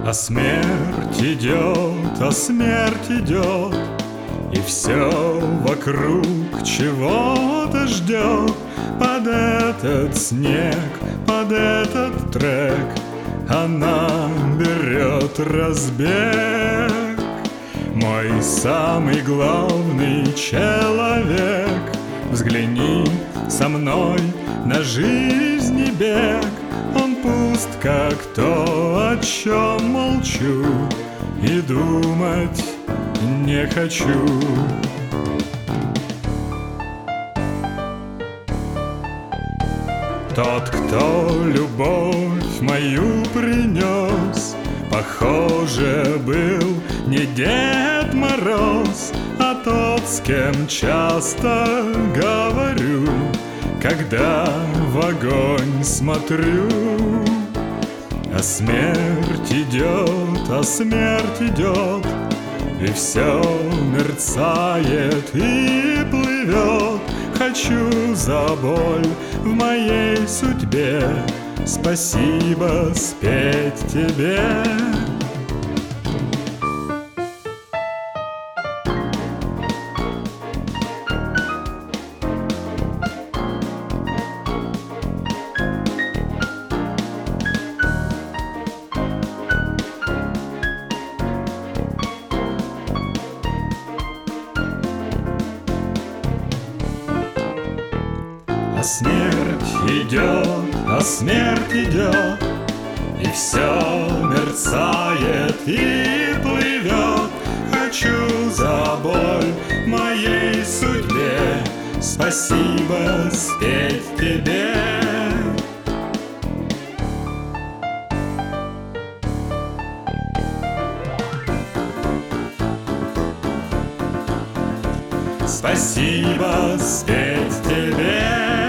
А смерть идет, а смерть идет, и все вокруг чего-то ждет. Под этот снег, под этот трек она берет разбег. Мой самый главный человек, взгляни со мной на жизни бег. Он пуст, как то, о чем молчу, и думать не хочу. Тот, кто любовь мою принес, похоже, был не Дед Мороз, а тот, с кем часто говорю, когда в огонь смотрю. А смерть идет, а смерть идет, и все мерцает и плывет. Хочу за боль в моей судьбе спасибо спеть тебе. А смерть идет, а смерть идет, и все мерцает и плывет. Хочу за боль моей судьбе спасибо спеть тебе. Спасибо спеть тебе.